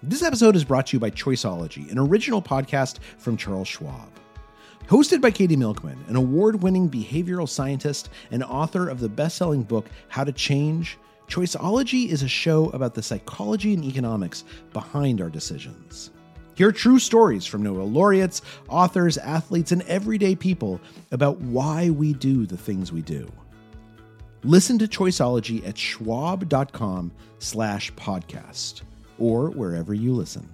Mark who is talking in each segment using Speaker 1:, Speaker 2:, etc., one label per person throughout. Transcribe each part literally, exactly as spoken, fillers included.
Speaker 1: This episode is brought to you by Choiceology, an original podcast from Charles Schwab. Hosted by Katie Milkman, an award-winning behavioral scientist and author of the best-selling book, How to Change, Choiceology is a show about the psychology and economics behind our decisions. Hear true stories from Nobel laureates, authors, athletes, and everyday people about why we do the things we do. Listen to Choiceology at schwab.com slash podcast or wherever you listen.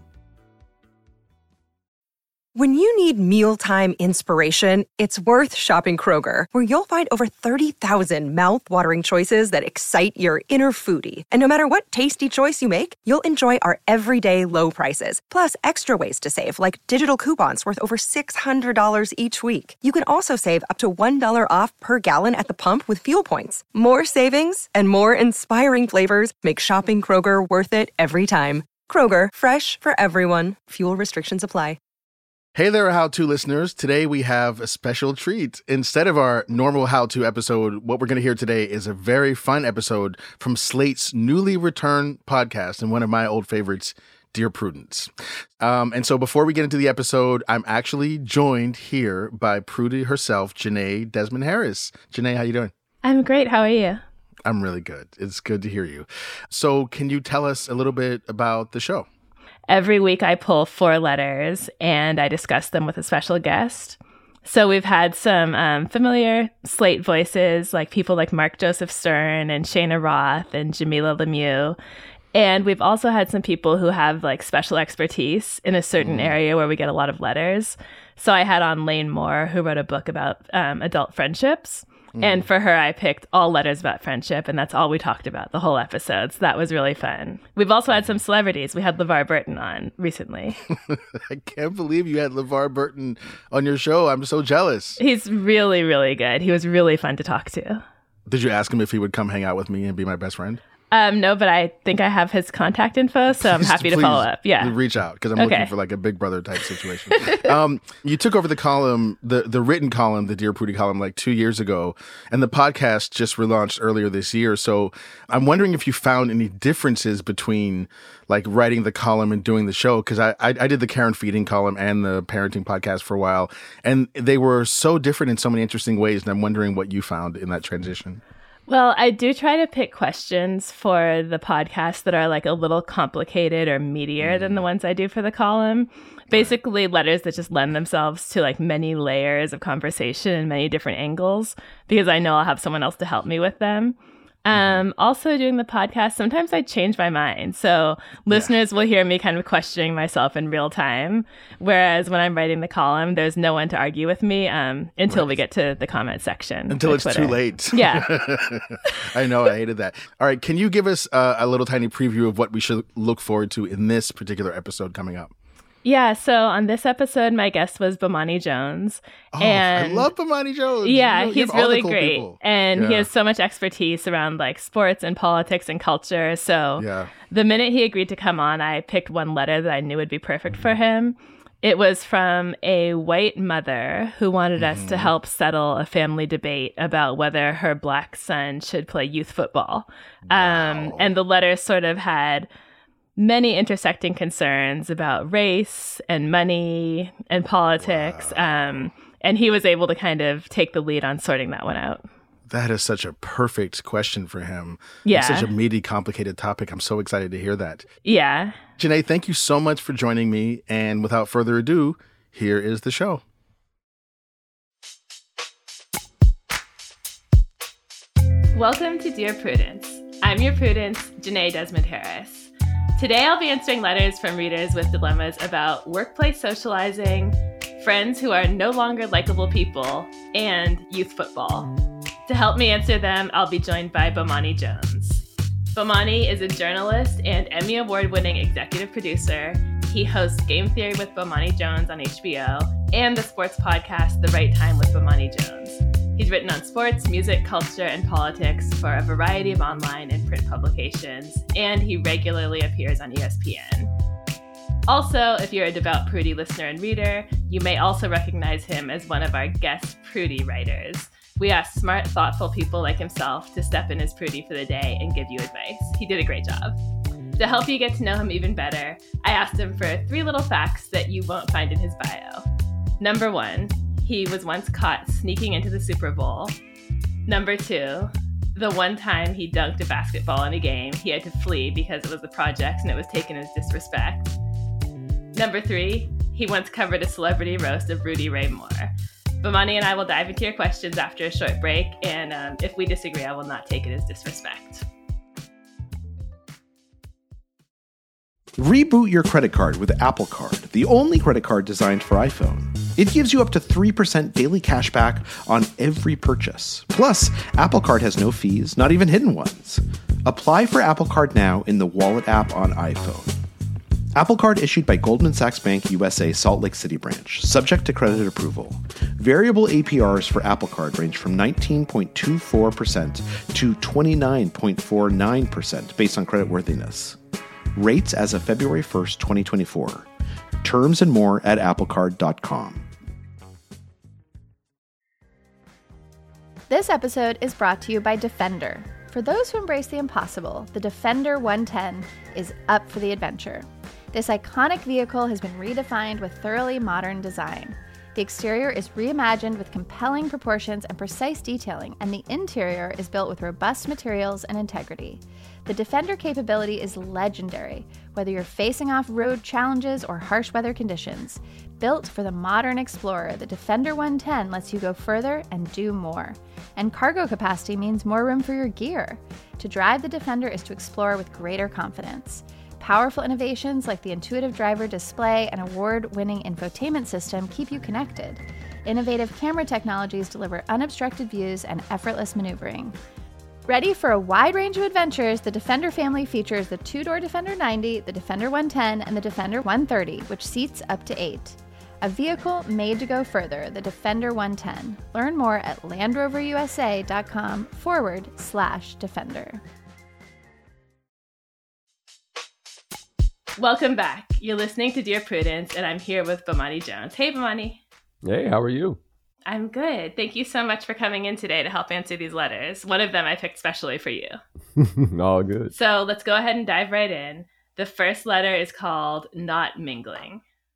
Speaker 2: When you need mealtime inspiration, it's worth shopping Kroger, where you'll find over thirty thousand mouth-watering choices that excite your inner foodie. And no matter what tasty choice you make, you'll enjoy our everyday low prices, plus extra ways to save, like digital coupons worth over six hundred dollars each week. You can also save up to one dollar off per gallon at the pump with fuel points. More savings and more inspiring flavors make shopping Kroger worth it every time. Kroger, fresh for everyone. Fuel restrictions apply.
Speaker 3: Hey there, How To listeners. Today we have a special treat. Instead of our normal How To episode, what we're going to hear today is a very fun episode from Slate's newly returned podcast and one of my old favorites, Dear Prudence. Um, and so before we get into the episode, I'm actually joined here by Prudie herself, Janae Desmond Harris. Janae, how you doing?
Speaker 4: I'm great. How are you?
Speaker 3: I'm really good. It's good to hear you. So can you tell us a little bit about the show?
Speaker 4: Every week I pull four letters and I discuss them with a special guest. So we've had some um, familiar Slate voices, like people like Mark Joseph Stern and Shayna Roth and Jamila Lemieux. And we've also had some people who have like special expertise in a certain mm. area where we get a lot of letters. So I had on Lane Moore, who wrote a book about um, adult friendships. Mm. And for her, I picked all letters about friendship, and that's all we talked about the whole episode. So that was really fun. We've also had some celebrities. We had LeVar Burton on recently.
Speaker 3: I can't believe you had LeVar Burton on your show. I'm so jealous.
Speaker 4: He's really, really good. He was really fun to talk to.
Speaker 3: Did you ask him if he would come hang out with me and be my best friend?
Speaker 4: Um, no, but I think I have his contact info, so I'm happy to follow up. Yeah,
Speaker 3: reach out because I'm
Speaker 4: okay.
Speaker 3: looking for like a Big Brother type situation. um, you took over the column, the the written column, the Dear Prudie column, like two years ago, and the podcast just relaunched earlier this year. So I'm wondering if you found any differences between like writing the column and doing the show, because I, I I did the Karen Feeding column and the parenting podcast for a while, and they were so different in so many interesting ways. And I'm wondering what you found in that transition.
Speaker 4: Well, I do try to pick questions for the podcast that are like a little complicated or meatier mm. than the ones I do for the column. Basically, letters that just lend themselves to like many layers of conversation and many different angles, because I know I'll have someone else to help me with them. Um, also doing the podcast, sometimes I change my mind. So listeners yeah. will hear me kind of questioning myself in real time. Whereas when I'm writing the column, there's no one to argue with me um, until right. we get to the comment section.
Speaker 3: Until it's Twitter. Too late.
Speaker 4: Yeah.
Speaker 3: I know. I hated that. All right. Can you give us uh, a little tiny preview of what we should look forward to in this particular episode coming up?
Speaker 4: Yeah, so on this episode, my guest was Bomani Jones.
Speaker 3: Oh,
Speaker 4: and
Speaker 3: I love Bomani Jones.
Speaker 4: Yeah,
Speaker 3: you know,
Speaker 4: he's really cool great.
Speaker 3: People.
Speaker 4: And
Speaker 3: yeah.
Speaker 4: he has so much expertise around like sports and politics and culture. So
Speaker 3: yeah.
Speaker 4: the minute he agreed to come on, I picked one letter that I knew would be perfect for him. It was from a white mother who wanted mm-hmm. us to help settle a family debate about whether her black son should play youth football.
Speaker 3: Wow.
Speaker 4: Um, and the letter sort of had many intersecting concerns about race and money and politics.
Speaker 3: Wow.
Speaker 4: Um, and he was able to kind of take the lead on sorting that one out.
Speaker 3: That is such a perfect question for him.
Speaker 4: Yeah.
Speaker 3: It's such a meaty, complicated topic. I'm so excited to hear that.
Speaker 4: Yeah.
Speaker 3: Janae, thank you so much for joining me. And without further ado, here is the show.
Speaker 4: Welcome to Dear Prudence. I'm your Prudence, Janae Desmond Harris. Today, I'll be answering letters from readers with dilemmas about workplace socializing, friends who are no longer likable people, and youth football. To help me answer them, I'll be joined by Bomani Jones. Bomani is a journalist and Emmy Award-winning executive producer. He hosts Game Theory with Bomani Jones on H B O and the sports podcast The Right Time with Bomani Jones. He's written on sports, music, culture, and politics for a variety of online and print publications, and he regularly appears on E S P N. Also, if you're a devout Prudie listener and reader, you may also recognize him as one of our guest Prudie writers. We asked smart, thoughtful people like himself to step in as Prudie for the day and give you advice. He did a great job. To help you get to know him even better, I asked him for three little facts that you won't find in his bio. Number one, he was once caught sneaking into the Super Bowl. Number two, the one time he dunked a basketball in a game, he had to flee because it was the projects and it was taken as disrespect. Number three, he once covered a celebrity roast of Rudy Ray Moore. Bomani and I will dive into your questions after a short break, and um, if we disagree, I will not take it as disrespect.
Speaker 1: Reboot your credit card with Apple Card, the only credit card designed for iPhone. It gives you up to three percent daily cash back on every purchase. Plus, Apple Card has no fees, not even hidden ones. Apply for Apple Card now in the Wallet app on iPhone. Apple Card issued by Goldman Sachs Bank U S A Salt Lake City branch, subject to credit approval. Variable A P Rs for Apple Card range from nineteen point two four percent to twenty-nine point four nine percent based on creditworthiness. Rates as of February first, twenty twenty-four. Terms and more at apple card dot com.
Speaker 5: This episode is brought to you by Defender. For those who embrace the impossible, the Defender one ten is up for the adventure. This iconic vehicle has been redefined with thoroughly modern design. The exterior is reimagined with compelling proportions and precise detailing, and the interior is built with robust materials and integrity. The Defender capability is legendary, whether you're facing off road challenges or harsh weather conditions. Built for the modern explorer, the Defender one ten lets you go further and do more. And cargo capacity means more room for your gear. To drive the Defender is to explore with greater confidence. Powerful innovations like the intuitive driver display and award-winning infotainment system keep you connected. Innovative camera technologies deliver unobstructed views and effortless maneuvering. Ready for a wide range of adventures, the Defender family features the two-door Defender ninety, the Defender one ten, and the Defender one thirty, which seats up to eight. A vehicle made to go further, the Defender one ten. Learn more at landroverusa.com forward slash Defender.
Speaker 4: Welcome back. You're listening to Dear Prudence, and I'm here with Bomani Jones. Hey, Bomani.
Speaker 6: Hey, how are you?
Speaker 4: I'm good. Thank you so much for coming in today to help answer these letters. One of them I picked specially for you.
Speaker 6: All good.
Speaker 4: So let's go ahead and dive right in. The first letter is called Not Mingling.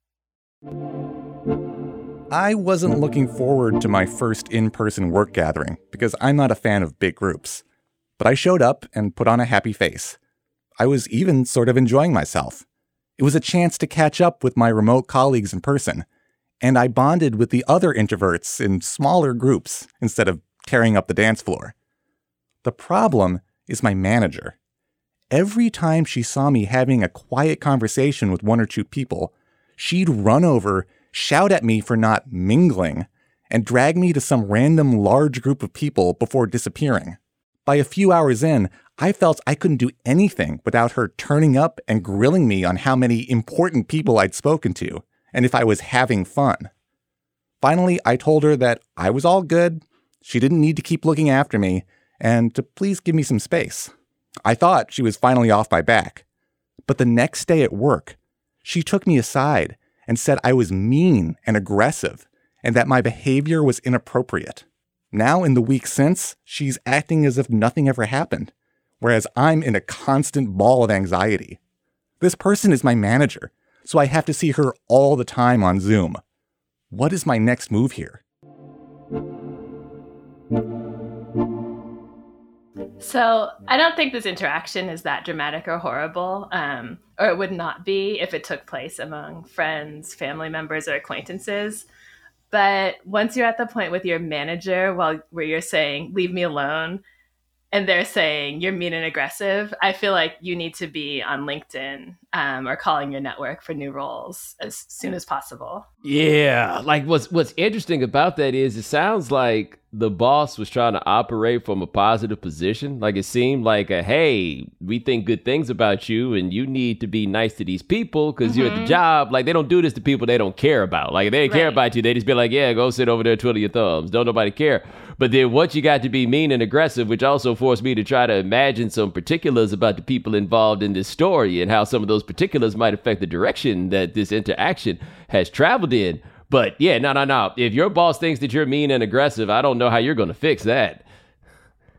Speaker 7: I wasn't looking forward to my first in-person work gathering because I'm not a fan of big groups. But I showed up and put on a happy face. I was even sort of enjoying myself. It was a chance to catch up with my remote colleagues in person, and I bonded with the other introverts in smaller groups instead of tearing up the dance floor. The problem is my manager. Every time she saw me having a quiet conversation with one or two people, she'd run over, shout at me for not mingling, and drag me to some random large group of people before disappearing. By a few hours in, I felt I couldn't do anything without her turning up and grilling me on how many important people I'd spoken to, and if I was having fun. Finally, I told her that I was all good, she didn't need to keep looking after me, and to please give me some space. I thought she was finally off my back. But the next day at work, she took me aside and said I was mean and aggressive, and that my behavior was inappropriate. Now, in the week since, she's acting as if nothing ever happened, whereas I'm in a constant ball of anxiety. This person is my manager, so I have to see her all the time on Zoom. What is my next move here?
Speaker 4: So I don't think this interaction is that dramatic or horrible, um, or it would not be if it took place among friends, family members, or acquaintances. But once you're at the point with your manager while where you're saying, leave me alone, and they're saying you're mean and aggressive, I feel like you need to be on LinkedIn um, or calling your network for new roles as soon as possible.
Speaker 6: Yeah, like what's what's interesting about that is it sounds like the boss was trying to operate from a positive position. Like it seemed like, a, hey, we think good things about you and you need to be nice to these people because mm-hmm. you're at the job. Like they don't do this to people they don't care about. Like if they didn't right. care about you, they just be like, yeah, go sit over there, twiddle your thumbs. Don't nobody care. But then once you got to be mean and aggressive, which also forced me to try to imagine some particulars about the people involved in this story and how some of those particulars might affect the direction that this interaction has traveled in. But yeah, no, no, no. If your boss thinks that you're mean and aggressive, I don't know how you're going to fix that.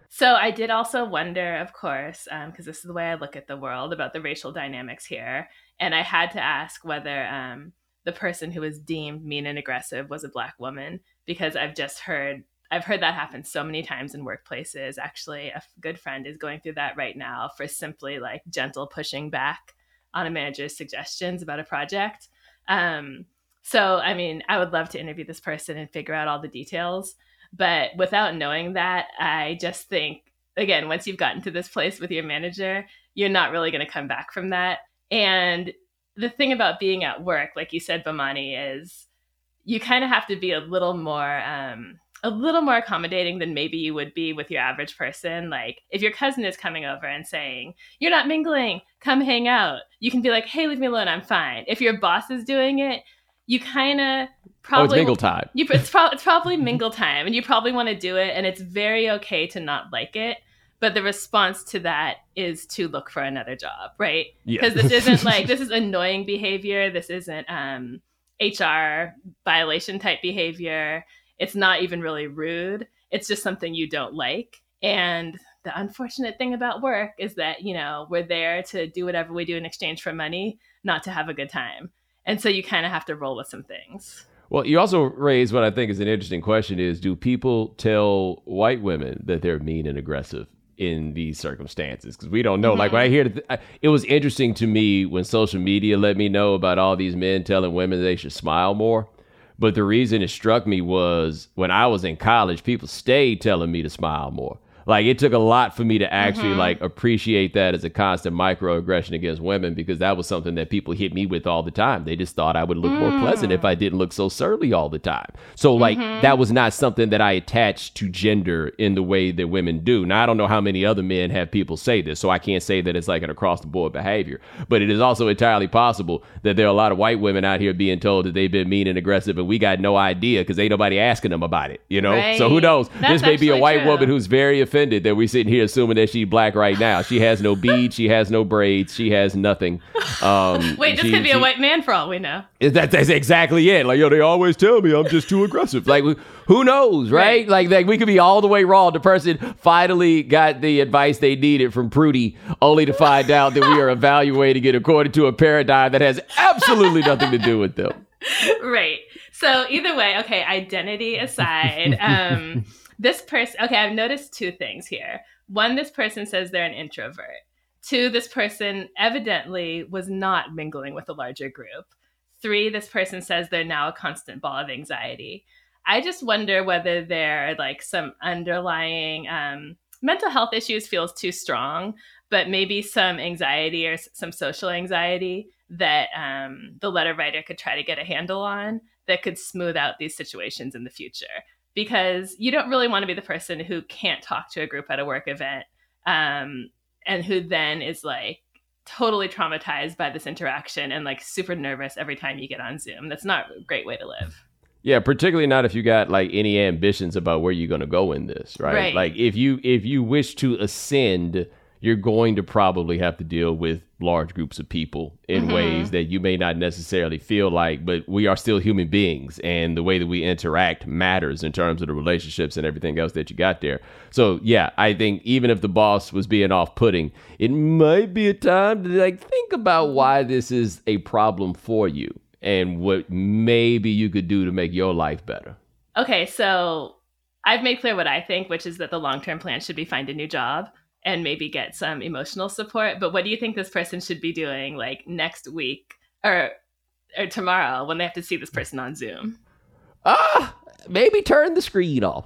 Speaker 4: So I did also wonder, of course, because um, this is the way I look at the world, about the racial dynamics here. And I had to ask whether um, the person who was deemed mean and aggressive was a Black woman, because I've just heard, I've heard that happen so many times in workplaces. Actually, a good friend is going through that right now for simply like gentle pushing back on a manager's suggestions about a project. Um, so, I mean, I would love to interview this person and figure out all the details. But without knowing that, I just think, again, once you've gotten to this place with your manager, you're not really going to come back from that. And the thing about being at work, like you said, Bomani, is you kind of have to be a little more, um, a little more accommodating than maybe you would be with your average person. Like if your cousin is coming over and saying, "You're not mingling, come hang out," you can be like, "Hey, leave me alone, I'm fine." If your boss is doing it, you kind of probably...
Speaker 6: Oh, it's mingle time.
Speaker 4: You, it's, pro- it's probably mingle time, and you probably want to do it, and it's very okay to not like it. But the response to that is to look for another job, right? Because yeah. this isn't like, this is annoying behavior. This isn't um, H R violation type behavior. It's not even really rude. It's just something you don't like. And the unfortunate thing about work is that, you know, we're there to do whatever we do in exchange for money, not to have a good time. And so you kind of have to roll with some things.
Speaker 6: Well, you also raised what I think is an interesting question is, do people tell white women that they're mean and aggressive in these circumstances? Because we don't know. Mm-hmm. Like when I hear th- I, it was interesting to me when social media let me know about all these men telling women they should smile more. But the reason it struck me was when I was in college, people stayed telling me to smile more. Like it took a lot for me to actually mm-hmm. like appreciate that as a constant microaggression against women, because that was something that people hit me with all the time. They just thought I would look mm. more pleasant if I didn't look so surly all the time. So like mm-hmm. that was not something that I attached to gender in the way that women do. Now, I don't know how many other men have people say this, so I can't say that it's like an across the board behavior. But it is also entirely possible that there are a lot of white women out here being told that they've been mean and aggressive, and we got no idea because ain't nobody asking them about it, you know?
Speaker 4: Right.
Speaker 6: So who knows?
Speaker 4: That's
Speaker 6: this may be a white
Speaker 4: true.
Speaker 6: woman who's very offended that we're sitting here assuming that she's Black right now. She has no beads, she has no braids, she has nothing. Um,
Speaker 4: Wait, this
Speaker 6: she,
Speaker 4: could be
Speaker 6: she,
Speaker 4: a white man for all we know.
Speaker 6: That, that's exactly it. Like, yo, they always tell me I'm just too aggressive. Like, who knows, right? right. Like, like, we could be all the way wrong. The person finally got the advice they needed from Prudy, only to find out that we are evaluating it according to a paradigm that has absolutely nothing to do with them.
Speaker 4: Right. So either way, okay, identity aside, um, this person, okay, I've noticed two things here. One, this person says they're an introvert. Two, this person evidently was not mingling with a larger group. Three, this person says they're now a constant ball of anxiety. I just wonder whether there are like some underlying um, mental health issues feels too strong, but maybe some anxiety or s- some social anxiety that um, the letter writer could try to get a handle on that could smooth out these situations in the future. Because you don't really want to be the person who can't talk to a group at a work event um, and who then is like totally traumatized by this interaction and like super nervous every time you get on Zoom. That's not a great way to live.
Speaker 6: Yeah, particularly not if you got like any ambitions about where you're going to go in this, right?
Speaker 4: Right.
Speaker 6: Like if you if you wish to ascend, you're going to probably have to deal with large groups of people in mm-hmm. ways that you may not necessarily feel like, but we are still human beings, and the way that we interact matters in terms of the relationships and everything else that you got there. So yeah, I think even if the boss was being off-putting, it might be a time to like think about why this is a problem for you and what maybe you could do to make your life better.
Speaker 4: Okay, so I've made clear what I think, which is that the long-term plan should be find a new job and maybe get some emotional support. But what do you think this person should be doing like next week or or tomorrow when they have to see this person on Zoom?
Speaker 6: Ah, maybe turn the screen off.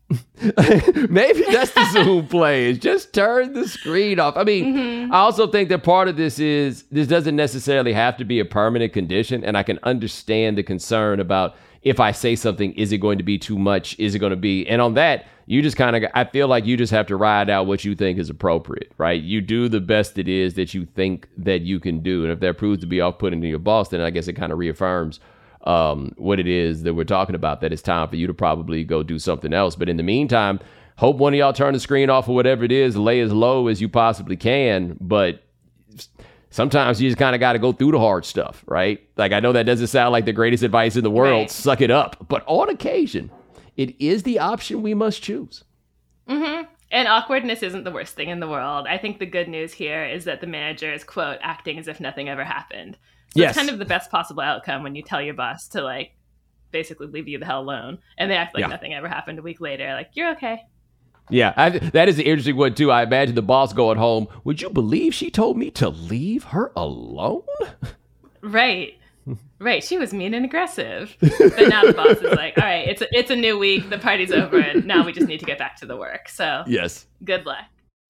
Speaker 6: Maybe that's the Zoom play, is just turn the screen off. I mean, mm-hmm. I also think that part of this is this doesn't necessarily have to be a permanent condition. And I can understand the concern about if I say something, is it going to be too much? Is it going to be? And on that, you just kind of, I feel like you just have to ride out what you think is appropriate, right? You do the best it is that you think that you can do. And if that proves to be off-putting to your boss, then I guess it kind of reaffirms um, what it is that we're talking about, that it's time for you to probably go do something else. But in the meantime, hope one of y'all turn the screen off or whatever it is, lay as low as you possibly can. But sometimes you just kind of got to go through the hard stuff, right? Like, I know that doesn't sound like the greatest advice in the world, right. Suck it up. But on occasion, it is the option we must choose.
Speaker 4: Mm-hmm. And awkwardness isn't the worst thing in the world. I think the good news here is that the manager is, quote, acting as if nothing ever happened. So
Speaker 6: Yes.
Speaker 4: it's kind of the best possible outcome when you tell your boss to, like, basically leave you the hell alone. And they act like
Speaker 6: Yeah.
Speaker 4: nothing ever happened a week later. Like, you're okay.
Speaker 6: Yeah, I, that is the interesting one, too. I imagine the boss going home, would you believe she told me to leave her alone?
Speaker 4: Right. Right. She was mean and aggressive. But now the boss is like, all right, it's a, it's a new week. The party's over. And now we just need to get back to the work. So
Speaker 6: Yes.
Speaker 4: good luck.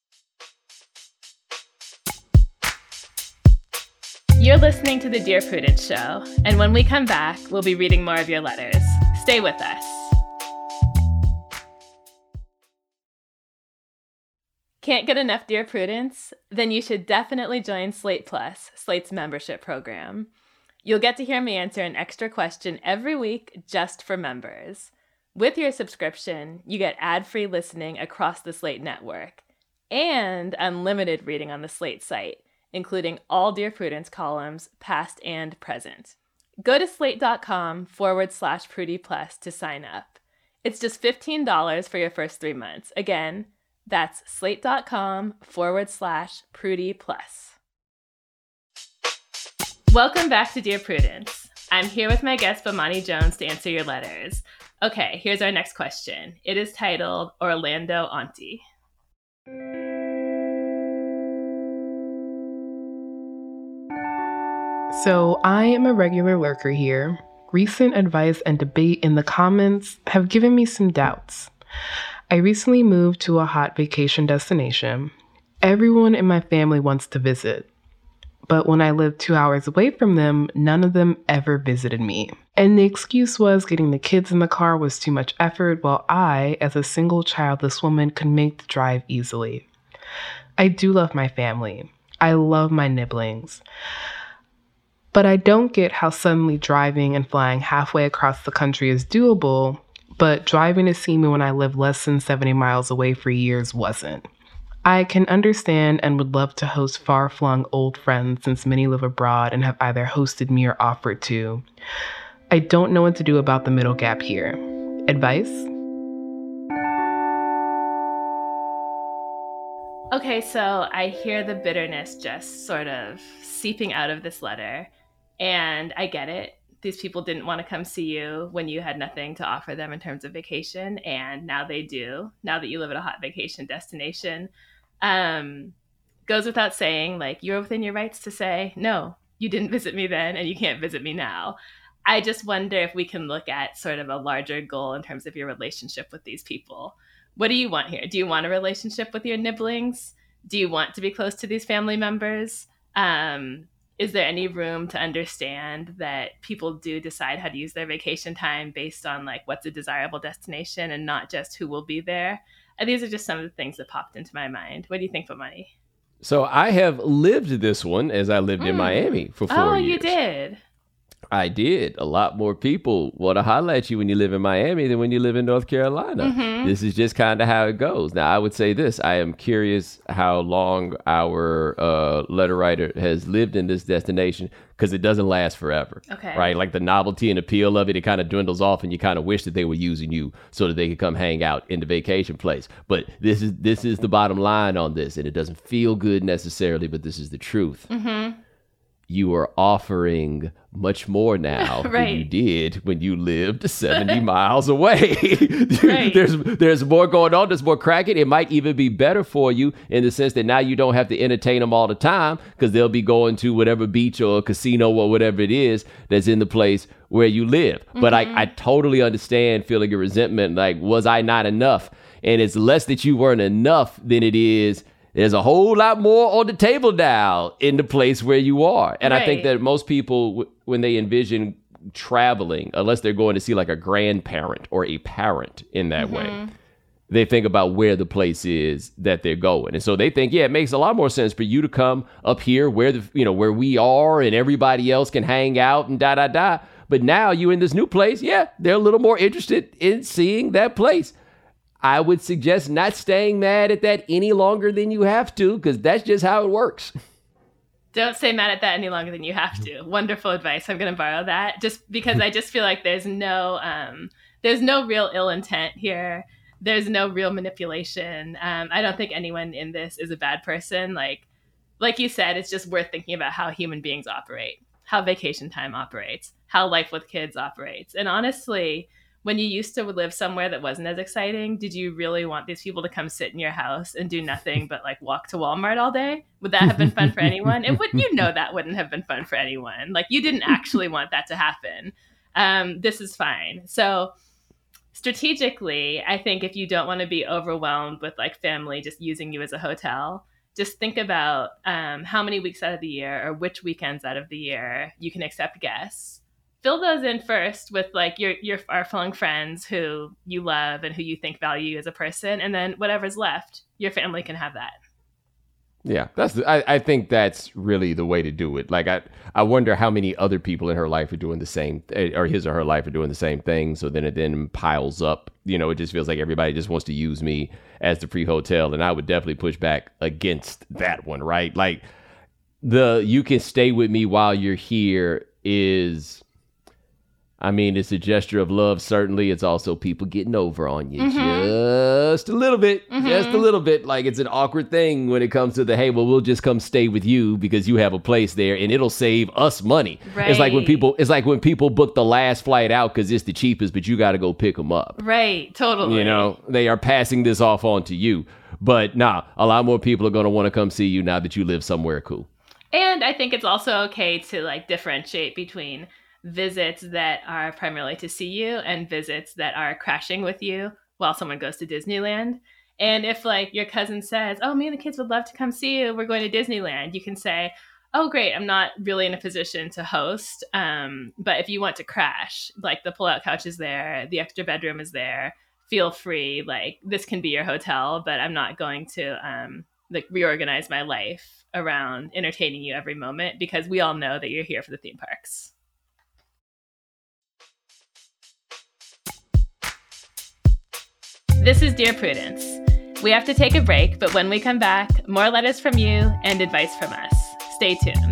Speaker 4: You're listening to the Dear Prudence Show. And when we come back, we'll be reading more of your letters. Stay with us. Can't get enough Dear Prudence? Then you should definitely join Slate Plus, Slate's membership program. You'll get to hear me answer an extra question every week just for members. With your subscription, you get ad-free listening across the Slate network and unlimited reading on the Slate site, including all Dear Prudence columns, past and present. Go to slate.com forward slash Prudy Plus to sign up. It's just fifteen dollars for your first three months. Again, that's slate.com forward slash Prudy Plus. Welcome back to Dear Prudence. I'm here with my guest, Bomani Jones, to answer your letters. Okay, here's our next question. It is titled Orlando Auntie.
Speaker 8: So I am a regular lurker here. Recent advice and debate in the comments have given me some doubts. I recently moved to a hot vacation destination. Everyone in my family wants to visit. But when I lived two hours away from them, none of them ever visited me. And the excuse was getting the kids in the car was too much effort, while I, as a single childless woman, could make the drive easily. I do love my family. I love my nibblings. But I don't get how suddenly driving and flying halfway across the country is doable, but driving to see me when I lived less than seventy miles away for years wasn't. I can understand and would love to host far-flung old friends since many live abroad and have either hosted me or offered to. I don't know what to do about the middle gap here. Advice?
Speaker 4: Okay, so I hear the bitterness just sort of seeping out of this letter, and I get it. These people didn't want to come see you when you had nothing to offer them in terms of vacation, and now they do, now that you live at a hot vacation destination. Um, goes without saying, like, you're within your rights to say, no, you didn't visit me then, and you can't visit me now. I just wonder if we can look at sort of a larger goal in terms of your relationship with these people. What do you want here? Do you want a relationship with your nibblings? Do you want to be close to these family members? Um, is there any room to understand that people do decide how to use their vacation time based on, like, what's a desirable destination and not just who will be there? And these are just some of the things that popped into my mind. What do you think, Bomani?
Speaker 6: So I have lived this one as I lived mm. in Miami for four
Speaker 4: oh,
Speaker 6: years.
Speaker 4: Oh, you did?
Speaker 6: I did. A lot more people want to holler at you when you live in Miami than when you live in North Carolina.
Speaker 4: Mm-hmm.
Speaker 6: This is just kind of how it goes. Now, I would say this. I am curious how long our uh, letter writer has lived in this destination, because it doesn't last forever.
Speaker 4: Okay.
Speaker 6: Right? Like the novelty and appeal of it, it kind of dwindles off, and you kind of wish that they were using you so that they could come hang out in the vacation place. But this is this is the bottom line on this, and it doesn't feel good necessarily, but this is the truth.
Speaker 4: Mm-hmm.
Speaker 6: You are offering much more now
Speaker 4: right.
Speaker 6: than you did when you lived seventy miles away.
Speaker 4: right.
Speaker 6: There's there's more going on. There's more cracking. It might even be better for you in the sense that now you don't have to entertain them all the time, because they'll be going to whatever beach or casino or whatever it is that's in the place where you live. Mm-hmm. But I, I totally understand feeling a resentment, like, was I not enough? And it's less that you weren't enough than it is there's a whole lot more on the table now in the place where you are. And right. I think that most people, w- when they envision traveling, unless they're going to see like a grandparent or a parent in that mm-hmm. way, they think about where the place is that they're going. And so they think, yeah, it makes a lot more sense for you to come up here where the, you know, where we are and everybody else can hang out and da, da, da. But now you in this new place, yeah, they're a little more interested in seeing that place. I would suggest not staying mad at that any longer than you have to, because that's just how it works.
Speaker 4: Don't stay mad at that any longer than you have to. Wonderful advice. I'm going to borrow that, just because I just feel like there's no um, there's no real ill intent here. There's no real manipulation. Um, I don't think anyone in this is a bad person. Like, like you said, it's just worth thinking about how human beings operate, how vacation time operates, how life with kids operates. And honestly, when you used to live somewhere that wasn't as exciting, did you really want these people to come sit in your house and do nothing but like walk to Walmart all day? Would that have been fun for anyone? It would, you know, that wouldn't have been fun for anyone. Like, you didn't actually want that to happen. Um, this is fine. So strategically, I think if you don't want to be overwhelmed with like family just using you as a hotel, just think about um, how many weeks out of the year or which weekends out of the year you can accept guests. Fill those in first with like your your far-flung friends who you love and who you think value you as a person, and then whatever's left, your family can have that.
Speaker 6: Yeah, that's. The, I, I think that's really the way to do it. Like, I, I wonder how many other people in her life are doing the same, or his or her life are doing the same thing. So then it then piles up. You know, it just feels like everybody just wants to use me as the free hotel, and I would definitely push back against that one. Right? Like, the you can stay with me while you're here is. I mean, it's a gesture of love, certainly. It's also people getting over on you mm-hmm. just a little bit, mm-hmm. just a little bit. Like, it's an awkward thing when it comes to the, hey, well, we'll just come stay with you because you have a place there and it'll save us money. Right. It's like when people, it's like when people book the last flight out because it's the cheapest, but you got to go pick them up.
Speaker 4: Right, totally.
Speaker 6: You know, they are passing this off on to you. But nah, a lot more people are going to want to come see you now that you live somewhere cool.
Speaker 4: And I think it's also okay to like differentiate between visits that are primarily to see you and visits that are crashing with you while someone goes to Disneyland. And if like your cousin says, oh, me and the kids would love to come see you, we're going to Disneyland, you can say, oh, great, I'm not really in a position to host. Um, but if you want to crash, like the pull-out couch is there, the extra bedroom is there, feel free. Like, this can be your hotel, but I'm not going to um, like reorganize my life around entertaining you every moment because we all know that you're here for the theme parks. This is Dear Prudence. We have to take a break, but when we come back, more letters from you and advice from us. Stay tuned.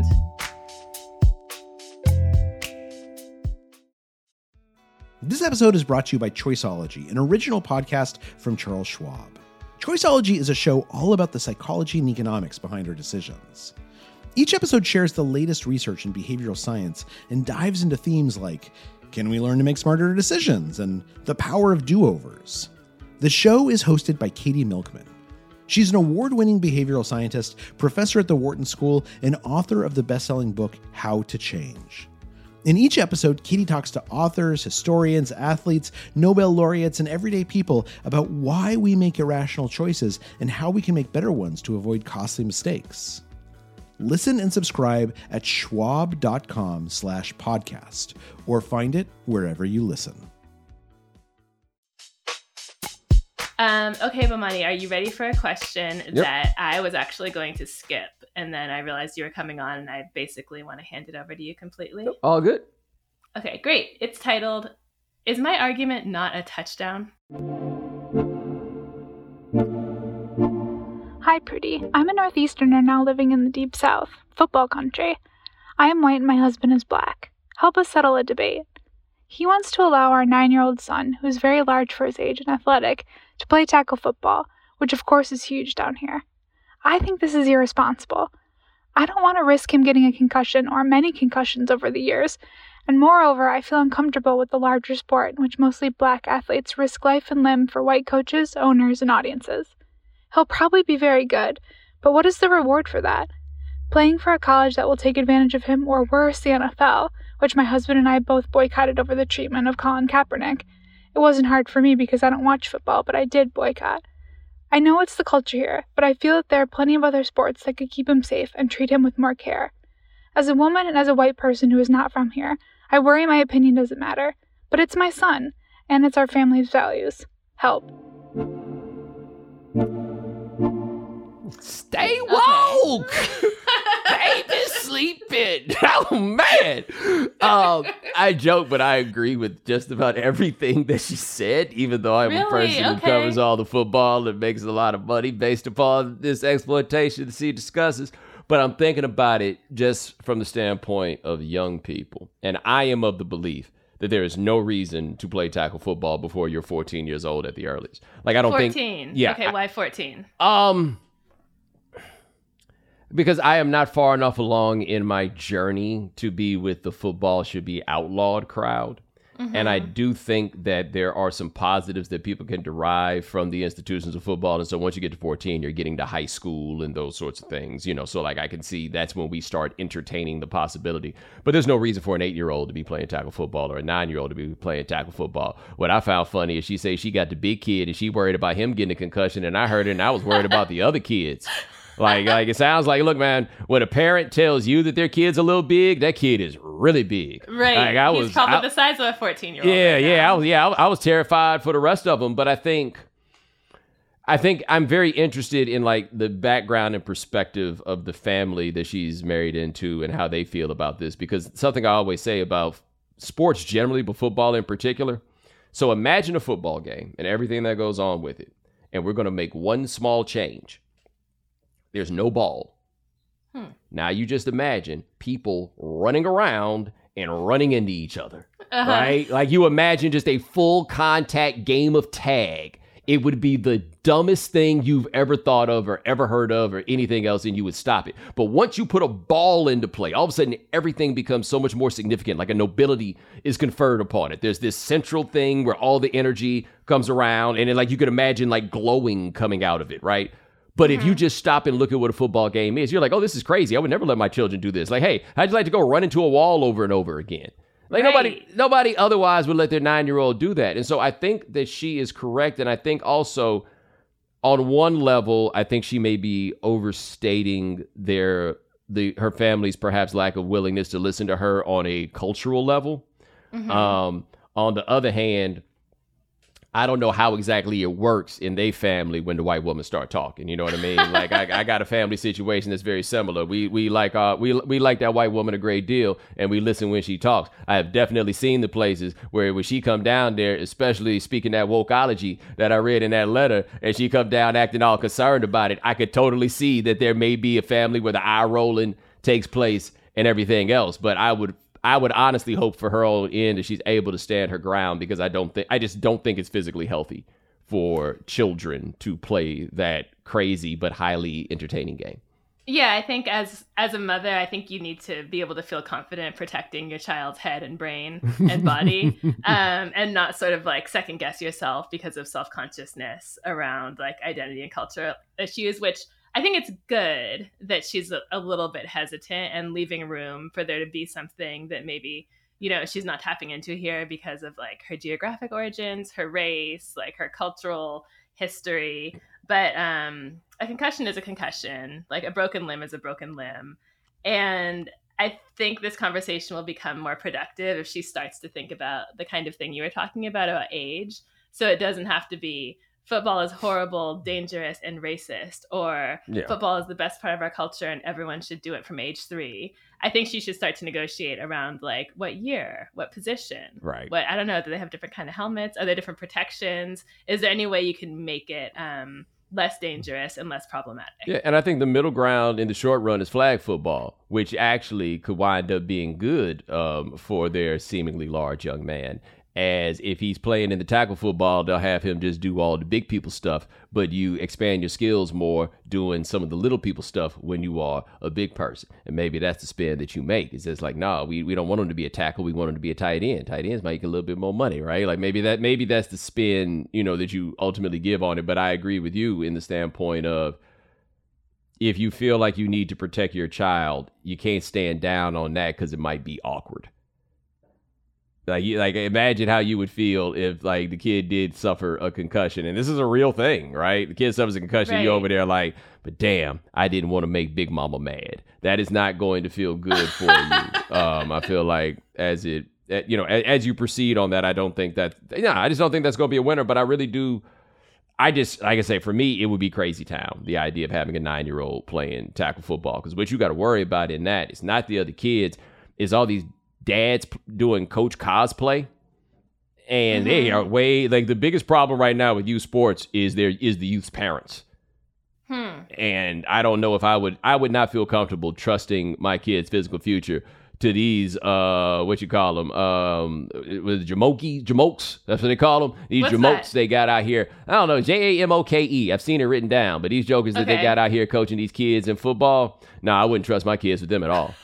Speaker 1: This episode is brought to you by Choiceology, an original podcast from Charles Schwab. Choiceology is a show all about the psychology and economics behind our decisions. Each episode shares the latest research in behavioral science and dives into themes like, can we learn to make smarter decisions, and the power of do-overs. The show is hosted by Katie Milkman. She's an award-winning behavioral scientist, professor at the Wharton School, and author of the best-selling book, How to Change. In each episode, Katie talks to authors, historians, athletes, Nobel laureates, and everyday people about why we make irrational choices and how we can make better ones to avoid costly mistakes. Listen and subscribe at schwab.com slash podcast, or find it wherever you listen.
Speaker 4: Um, okay, Bomani, are you ready for a question
Speaker 6: Yep.
Speaker 4: that I was actually going to skip? And then I realized you were coming on and I basically want to hand it over to you completely.
Speaker 6: All good.
Speaker 4: Okay, great. It's titled, Is My Argument Not a Touchdown?
Speaker 9: Hi, Prudy. I'm a Northeasterner now living in the Deep South, football country. I am white and my husband is black. Help us settle a debate. He wants to allow our nine-year-old son, who is very large for his age and athletic, to play tackle football, which of course is huge down here. I think this is irresponsible. I don't want to risk him getting a concussion or many concussions over the years, and moreover, I feel uncomfortable with the larger sport in which mostly black athletes risk life and limb for white coaches, owners, and audiences. He'll probably be very good, but what is the reward for that? Playing for a college that will take advantage of him, or worse, the N F L, which my husband and I both boycotted over the treatment of Colin Kaepernick. It wasn't hard for me because I don't watch football, but I did boycott. I know it's the culture here, but I feel that there are plenty of other sports that could keep him safe and treat him with more care. As a woman and as a white person who is not from here, I worry my opinion doesn't matter. But it's my son, and it's our family's values. Help.
Speaker 6: Stay woke! Baby's sleeping! Oh, man! Um, I joke, but I agree with just about everything that she said, even though I'm
Speaker 4: Really?
Speaker 6: a person who
Speaker 4: Okay.
Speaker 6: covers all the football and makes a lot of money based upon this exploitation that she discusses. But I'm thinking about it just from the standpoint of young people. And I am of the belief that there is no reason to play tackle football before you're fourteen years old at the earliest. Like, I don't
Speaker 4: fourteen.
Speaker 6: think... Yeah.
Speaker 4: Okay, why fourteen?
Speaker 6: Um, because I am not far enough along in my journey to be with the football should be outlawed crowd. Mm-hmm. And I do think that there are some positives that people can derive from the institutions of football. And so once you get to fourteen, you're getting to high school and those sorts of things, you know, so like I can see that's when we start entertaining the possibility. But there's no reason for an eight-year-old to be playing tackle football or a nine-year-old to be playing tackle football. What I found funny is she say she got the big kid and she worried about him getting a concussion. And I heard it and I was worried about the other kids. Like, like it sounds like, look, man, when a parent tells you that their kid's a little big, that kid is really big.
Speaker 4: Right.
Speaker 6: Like, I
Speaker 4: He's
Speaker 6: was,
Speaker 4: probably
Speaker 6: I,
Speaker 4: the size of a fourteen-year-old.
Speaker 6: Yeah,
Speaker 4: right
Speaker 6: yeah.
Speaker 4: now.
Speaker 6: I was, yeah, I, I was terrified for the rest of them. But I think, I think I'm very interested in like the background and perspective of the family that she's married into and how they feel about this. Because something I always say about sports generally, but football in particular. So imagine a football game and everything that goes on with it. And we're going to make one small change. There's no ball. Hmm. Now you just imagine people running around and running into each other, uh-huh. right? Like you imagine just a full contact game of tag. It would be the dumbest thing you've ever thought of or ever heard of or anything else, and you would stop it. But once you put a ball into play, all of a sudden everything becomes so much more significant, like a nobility is conferred upon it. There's this central thing where all the energy comes around, and then like you could imagine like glowing coming out of it, right? But mm-hmm. if you just stop and look at what a football game is, you're like, oh, this is crazy. I would never let my children do this. Like, hey, how'd you like to go run into a wall over and over again? Like right. nobody nobody otherwise would let their nine-year-old do that. And so I think that she is correct. And I think also on one level, I think she may be overstating their the her family's perhaps lack of willingness to listen to her on a cultural level. Mm-hmm. Um, on the other hand, I don't know how exactly it works in their family when the white woman start talking. You know what I mean? Like I, I got a family situation that's very similar. We we like uh we we like that white woman a great deal, and we listen when she talks. I have definitely seen the places where when she come down there, especially speaking that wokeology that I read in that letter, and she come down acting all concerned about it. I could totally see that there may be a family where the eye rolling takes place and everything else. But I would. I would honestly hope for her own end that she's able to stand her ground, because I don't think I just don't think it's physically healthy for children to play that crazy but highly entertaining game.
Speaker 4: Yeah, I think as as a mother, I think you need to be able to feel confident protecting your child's head and brain and body, um, and not sort of like second guess yourself because of self-consciousness around like identity and cultural issues, which I think it's good that she's a, a little bit hesitant and leaving room for there to be something that maybe, you know, she's not tapping into here because of like her geographic origins, her race, like her cultural history. But um, a concussion is a concussion, like a broken limb is a broken limb. And I think this conversation will become more productive if she starts to think about the kind of thing you were talking about, about age. So it doesn't have to be football is horrible, dangerous, and racist, or yeah. football is the best part of our culture and everyone should do it from age three. I think she should start to negotiate around like what year, what position,
Speaker 6: right?
Speaker 4: What I don't know. Do they have different kind of helmets? Are there different protections? Is there any way you can make it um, less dangerous and less problematic?
Speaker 6: Yeah, and I think the middle ground in the short run is flag football, which actually could wind up being good um, for their seemingly large young man. As if he's playing in the tackle football, they'll have him just do all the big people stuff, but you expand your skills more doing some of the little people stuff when you are a big person. And maybe that's the spin that you make. It's just like, no, nah, we, we don't want him to be a tackle. We want him to be a tight end. Tight ends make a little bit more money, right? Like maybe that maybe that's the spin, you know, that you ultimately give on it. But I agree with you in the standpoint of if you feel like you need to protect your child, you can't stand down on that because it might be awkward. Like, like imagine how you would feel if, like, the kid did suffer a concussion. And this is a real thing, right? The kid suffers a concussion, right. You're over there like, but damn, I didn't want to make Big Mama mad. That is not going to feel good for you. Um, I feel like as it, you know, as, as you proceed on that, I don't think that, no, I just don't think that's going to be a winner. But I really do. I just, like I say, for me, it would be crazy town, the idea of having a nine-year-old playing tackle football. Because what you got to worry about in that is not the other kids, it's all these dads doing coach cosplay, and mm-hmm. they are way like the biggest problem right now with youth sports is there is the youth's parents. Hmm. And I don't know if I would I would not feel comfortable trusting my kid's physical future to these, uh, what you call them, um, with Jamoke, Jamokes, that's what they call them. These
Speaker 4: What's
Speaker 6: Jamokes
Speaker 4: that?
Speaker 6: they got out here. I don't know, J A M O K E. I've seen it written down, but these jokers that
Speaker 4: Okay.
Speaker 6: they got out here coaching these kids in football, nah, I wouldn't trust my kids with them at all.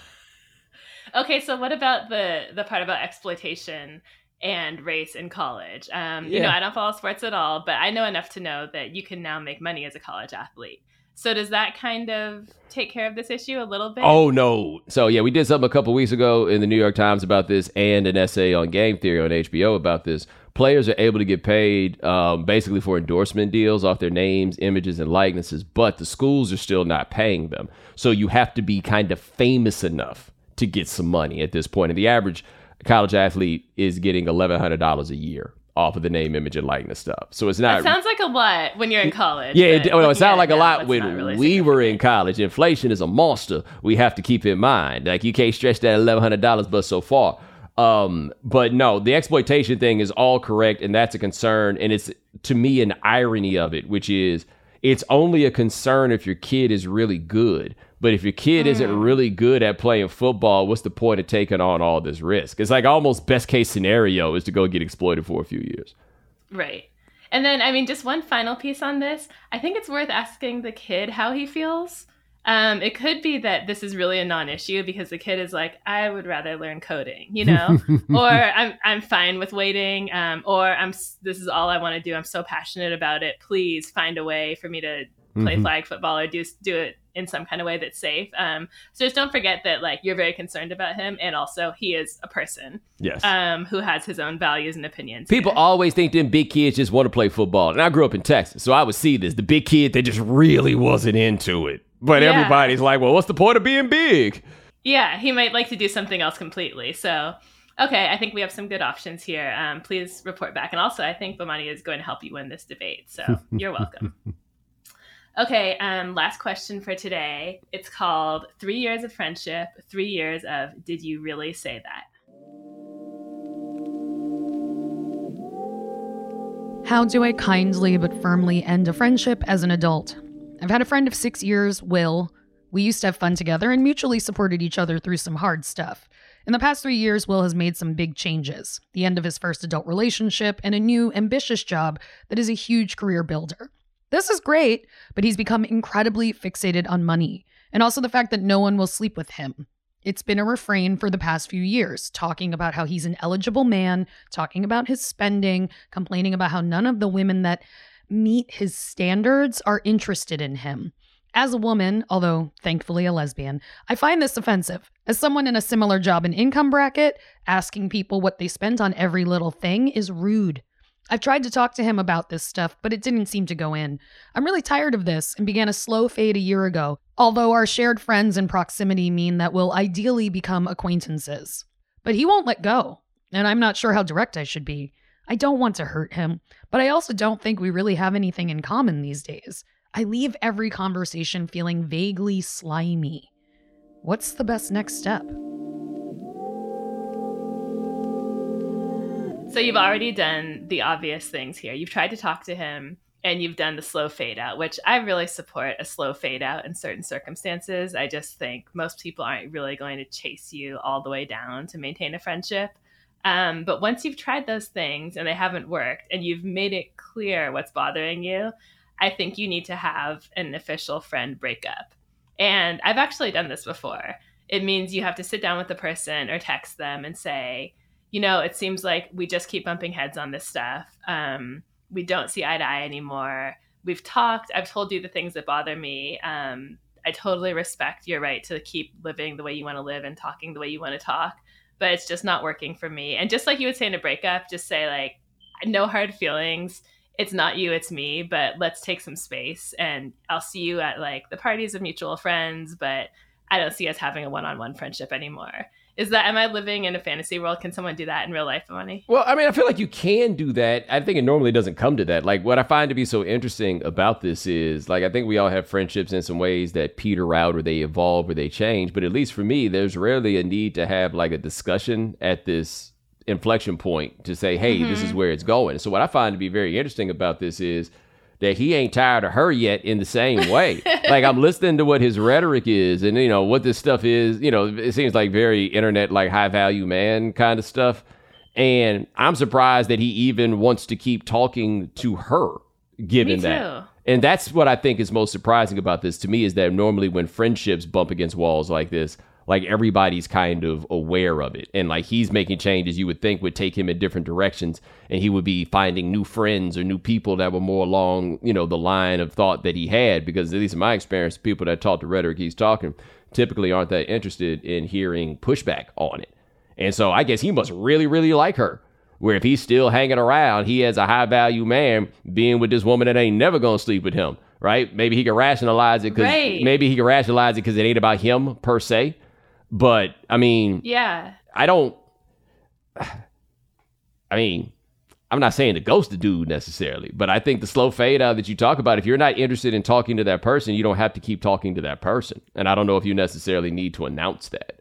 Speaker 4: Okay, so what about the the part about exploitation and race in college? Um, You
Speaker 6: Yeah.
Speaker 4: know, I don't follow sports at all, but I know enough to know that you can now make money as a college athlete. So does that kind of take care of this issue a little bit?
Speaker 6: Oh, no. So, yeah, we did something a couple weeks ago in the New York Times about this and an essay on Game Theory on H B O about this. Players are able to get paid um, basically for endorsement deals off their names, images, and likenesses, but the schools are still not paying them. So you have to be kind of famous enough to get some money at this point. And the average college athlete is getting eleven hundred dollars a year off of the name, image, and likeness stuff. So it's not...
Speaker 4: That sounds like a lot when you're in college.
Speaker 6: Yeah,
Speaker 4: but
Speaker 6: it, well, it
Speaker 4: looking
Speaker 6: sounded
Speaker 4: at
Speaker 6: like a
Speaker 4: now,
Speaker 6: lot
Speaker 4: it's
Speaker 6: when
Speaker 4: not really
Speaker 6: we were in
Speaker 4: significant.
Speaker 6: college. Inflation is a monster. We have to keep in mind. Like, you can't stretch that eleven hundred dollars but so far. Um, but no, the exploitation thing is all correct, and that's a concern. And it's, to me, an irony of it, which is it's only a concern if your kid is really good. But if your kid mm. isn't really good at playing football, what's the point of taking on all this risk? It's like almost best case scenario is to go get exploited for a few years.
Speaker 4: Right. And then, I mean, just one final piece on this. I think it's worth asking the kid how he feels. Um, it could be that this is really a non-issue because the kid is like, I would rather learn coding, you know, or I'm I'm fine with waiting, um, or I'm this is all I want to do. I'm so passionate about it. Please find a way for me to play mm-hmm. flag football or do do it in some kind of way that's safe. Um, so just don't forget that, like, you're very concerned about him, and also he is a person,
Speaker 6: yes,
Speaker 4: um, who has his own values and opinions.
Speaker 6: People
Speaker 4: here.
Speaker 6: always think them big kids just want to play football, and I grew up in Texas, so I would see this. The big kid that just really wasn't into it. But yeah. Everybody's like, well, what's the point of being big?
Speaker 4: Yeah, he might like to do something else completely. So, okay, I think we have some good options here. Um, please report back. And also, I think Bomani is going to help you win this debate. So you're welcome. Okay, um, last question for today. It's called Three Years of Friendship, Three Years of Did You Really Say That?
Speaker 10: How do I kindly but firmly end a friendship as an adult? I've had a friend of six years, Will. We used to have fun together and mutually supported each other through some hard stuff. In the past three years, Will has made some big changes. The end of his first adult relationship and a new, ambitious job that is a huge career builder. This is great, but he's become incredibly fixated on money, and also the fact that no one will sleep with him. It's been a refrain for the past few years, talking about how he's an eligible man, talking about his spending, complaining about how none of the women that meet his standards are interested in him. As a woman, although thankfully a lesbian, I find this offensive. As someone in a similar job and income bracket, asking people what they spent on every little thing is rude. I've tried to talk to him about this stuff, but it didn't seem to go in. I'm really tired of this and began a slow fade a year ago, although our shared friends and proximity mean that we'll ideally become acquaintances. But he won't let go, and I'm not sure how direct I should be. I don't want to hurt him, but I also don't think we really have anything in common these days. I leave every conversation feeling vaguely slimy. What's the best next step?
Speaker 4: So you've already done the obvious things here. You've tried to talk to him, and you've done the slow fade out, which I really support a slow fade out in certain circumstances. I just think most people aren't really going to chase you all the way down to maintain a friendship. Um, but once you've tried those things and they haven't worked and you've made it clear what's bothering you, I think you need to have an official friend breakup. And I've actually done this before. It means you have to sit down with the person or text them and say, you know, it seems like we just keep bumping heads on this stuff. Um, we don't see eye to eye anymore. We've talked. I've told you the things that bother me. Um, I totally respect your right to keep living the way you want to live and talking the way you want to talk. But it's just not working for me. And just like you would say in a breakup, just say, like, no hard feelings. It's not you, it's me, but let's take some space. And I'll see you at, like, the parties of mutual friends, but I don't see us having a one-on-one friendship anymore. Is that, am I living in a fantasy world? Can someone do that in real life, Bomani?
Speaker 6: Well, I mean, I feel like you can do that. I think it normally doesn't come to that. Like, what I find to be so interesting about this is, like, I think we all have friendships in some ways that peter out or they evolve or they change. But at least for me, there's rarely a need to have, like, a discussion at this inflection point to say, hey, mm-hmm. this is where it's going. So what I find to be very interesting about this is that he ain't tired of her yet in the same way. Like, I'm listening to what his rhetoric is and, you know, what this stuff is. You know, it seems like very internet, like high value man kind of stuff. And I'm surprised that he even wants to keep talking to her, given
Speaker 4: Me
Speaker 6: that.
Speaker 4: too.
Speaker 6: And that's what I think is most surprising about this to me, is that normally when friendships bump against walls like this, like everybody's kind of aware of it. And like he's making changes you would think would take him in different directions. And he would be finding new friends or new people that were more along, you know, the line of thought that he had. Because at least in my experience, people that talk the rhetoric he's talking typically aren't that interested in hearing pushback on it. And so I guess he must really, really like her. Where if he's still hanging around, he as a high value man being with this woman that ain't never going to sleep with him. Right. Maybe he can rationalize it because
Speaker 4: right.
Speaker 6: maybe he can rationalize it because it ain't about him per se. But I mean,
Speaker 4: yeah,
Speaker 6: I don't. I mean, I'm not saying to ghost the dude necessarily, but I think the slow fade out that you talk about, if you're not interested in talking to that person, you don't have to keep talking to that person. And I don't know if you necessarily need to announce that.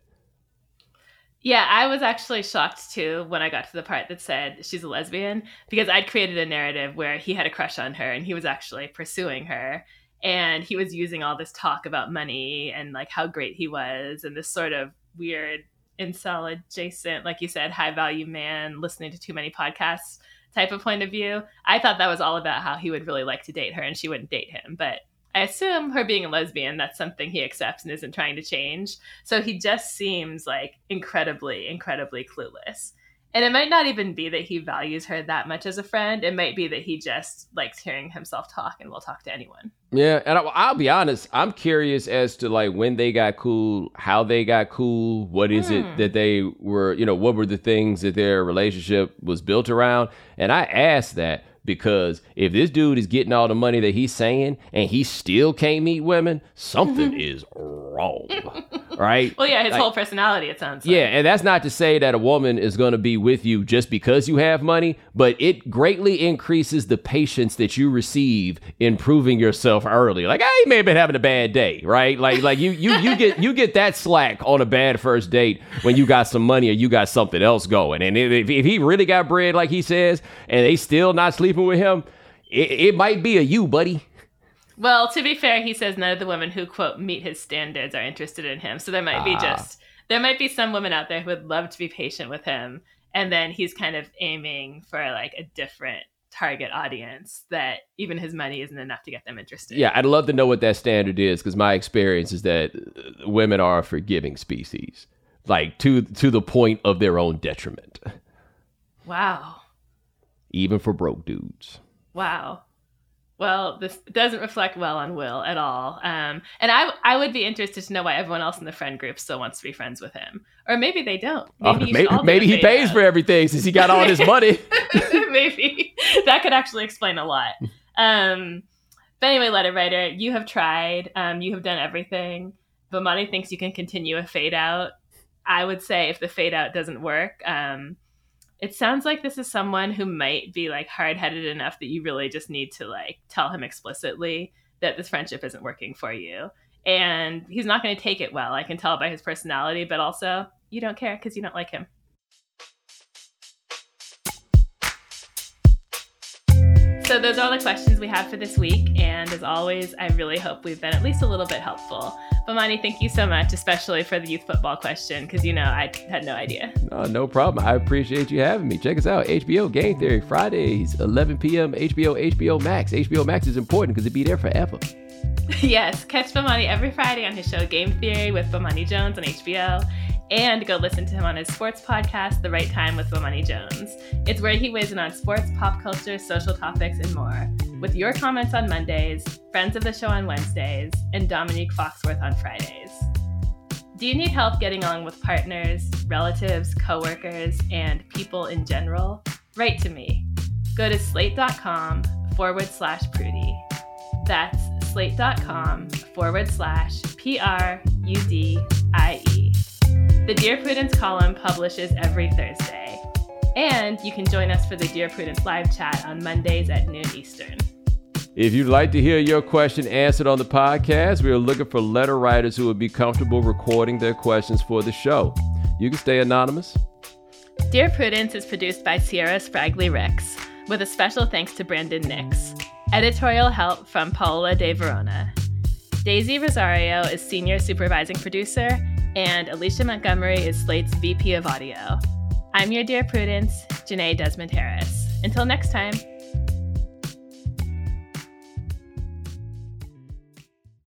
Speaker 4: Yeah, I was actually shocked too when I got to the part that said she's a lesbian, because I'd created a narrative where he had a crush on her and he was actually pursuing her. And he was using all this talk about money and like how great he was and this sort of weird incel adjacent, like you said, high value man listening to too many podcasts type of point of view. I thought that was all about how he would really like to date her and she wouldn't date him. But I assume her being a lesbian, that's something he accepts and isn't trying to change. So he just seems like incredibly, incredibly clueless. And it might not even be that he values her that much as a friend. It might be that he just likes hearing himself talk and will talk to anyone.
Speaker 6: Yeah, and I, I'll be honest, I'm curious as to like when they got cool, how they got cool, what is
Speaker 4: Hmm.
Speaker 6: it that they were, you know, what were the things that their relationship was built around? And I asked that because if this dude is getting all the money that he's saying and he still can't meet women, something is wrong, right?
Speaker 4: Well, yeah, his
Speaker 6: Like,
Speaker 4: whole personality, it sounds like.
Speaker 6: yeah, and that's not to say that a woman is going to be with you just because you have money, but it greatly increases the patience that you receive in proving yourself early. Like, I may have been having a bad day, right? Like, like you, you, you get you get that slack on a bad first date when you got some money or you got something else going. And if, if he really got bread, like he says, and they still not sleeping with him, it, it might be a you, buddy.
Speaker 4: Well, to be fair, he says none of the women who, quote, meet his standards are interested in him. So there might be
Speaker 6: Ah.
Speaker 4: just, there might be some women out there who would love to be patient with him. And then he's kind of aiming for like a different target audience that even his money isn't enough to get them interested.
Speaker 6: Yeah, I'd love to know what that standard is, because my experience is that uh, women are a forgiving species, like to to the point of their own detriment,
Speaker 4: Wow.
Speaker 6: even for broke dudes.
Speaker 4: Wow. Well, this doesn't reflect well on Will at all. Um, and I I would be interested to know why everyone else in the friend group still wants to be friends with him. Or maybe they don't.
Speaker 6: Oh,
Speaker 4: Maybe, you
Speaker 6: maybe
Speaker 4: should all
Speaker 6: maybe
Speaker 4: do
Speaker 6: he
Speaker 4: a
Speaker 6: pays
Speaker 4: fade
Speaker 6: for everything since he got all this money.
Speaker 4: out. Maybe. That could actually explain a lot. Um, but anyway, letter writer, you have tried. Um, you have done everything. Bomani thinks you can continue a fade out. I would say if the fade out doesn't work, um, it sounds like this is someone who might be like hard-headed enough that you really just need to like tell him explicitly that this friendship isn't working for you. And he's not going to take it well. I can tell by his personality, but also you don't care because you don't like him. So those are all the questions we have for this week. And as always, I really hope we've been at least a little bit helpful. Bomani, thank you so much, especially for the youth football question, because, you know, I had no idea.
Speaker 6: No, no problem. I appreciate you having me. Check us out. H B O Game Theory, Fridays, eleven p.m. H B O, H B O Max. H B O Max is important because it'll be there forever.
Speaker 4: Yes, catch Bomani every Friday on his show Game Theory with Bomani Jones on H B O. And go listen to him on his sports podcast, The Right Time with Bomani Jones. It's where he weighs in on sports, pop culture, social topics, and more. With your comments on Mondays, friends of the show on Wednesdays, and Dominique Foxworth on Fridays. Do you need help getting along with partners, relatives, coworkers, and people in general? Write to me. Go to slate.com forward slash Prudy. That's slate.com forward slash P R U D I E. The Dear Prudence column publishes every Thursday. And you can join us for the Dear Prudence live chat on Mondays at noon Eastern.
Speaker 6: If you'd like to hear your question answered on the podcast, we are looking for letter writers who would be comfortable recording their questions for the show. You can stay anonymous.
Speaker 4: Dear Prudence is produced by Sierra Spragley Ricks, with a special thanks to Brandon Nix. Editorial help from Paola De Verona. Daisy Rosario is senior supervising producer, and Alicia Montgomery is Slate's V P of audio. I'm your dear Prudence, Janae Desmond Harris. Until next time.